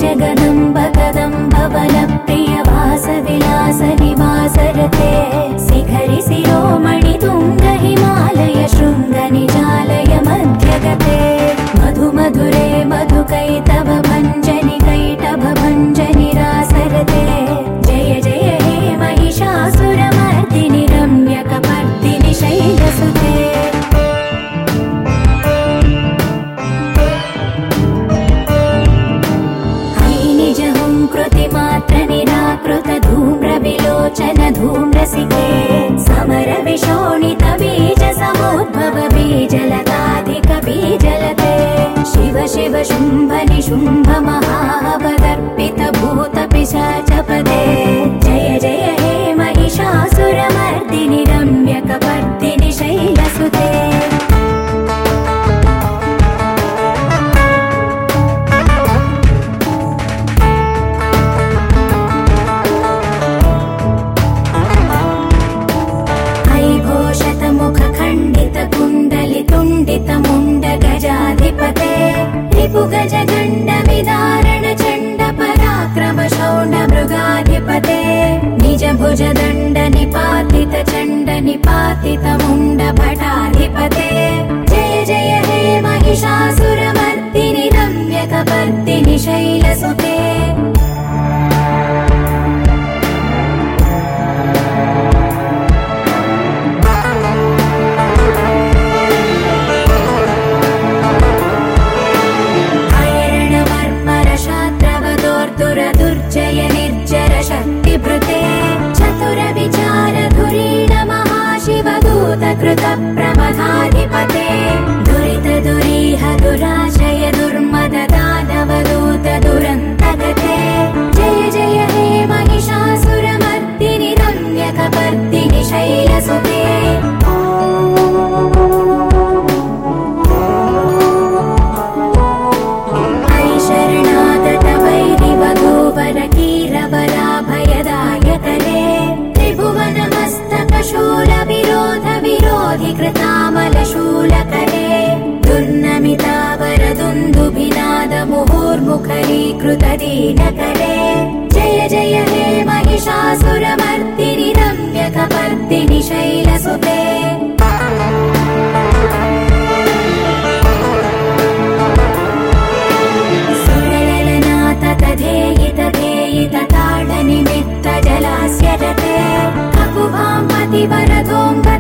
जगदम्ब कदम्ब one प्रिय वास विलास निवासरते शिखरि शिरोमणि तुंग हिमालय शृंग निजालय मध्यगते मधु मधुरे मधुकैटभ भञ्जनि कैटभ भञ्जनि रासरते जय जय हे महिषासुरमर्दिनि रम्यकपर्दिनि शैलसुते कृतिमात्र निराकृत धूम्र विलोचन धूम्रसिके समर विशोणित बीज समुद्भव बीजलताधिक बीजलते शिव शिव शुम्भ निशुम्भ महावदर्पित भूत पिशाचपदे जय जय हे महिषासुरमर्दिनि रम्यकपर्दिनि शैलसुते मुंड गजाधिपते रिपु गज गंड विदारण चंड पराक्रम शौंड मृगाधिपते निज भुज दंड निपातित चंड निपातित मुंड भटाधिपते जय जय हे महिषासुरमर्दिनि रम्यकपर्दिनि शैलसुते दुर्जय निर्जर शक्तिभृते चतुर विचार धुरीण महाशिवदूत कृत प्रमथाधिपते दुरित दुरीह दुराशय दुर्मद दानवदूत दुरन्तगते जय जय हे महिषासुरमर्दिनि रम्यकपर्दिनि शैलसुते कीरवराभयदायकरे त्रिभुवनमस्तकशूल विरोध विरोधि कृतामलशूलकरे दुर्नमितावरदुन्दुभिनाद मुहुर्मुखरीकृत दीनकरे जय जय हे महिषासुरमर्दिनि रम्यकपर्दिनि शैलसुते तथेयित ताडनिमित्त जलास्य रते ककुभां मतिवरदों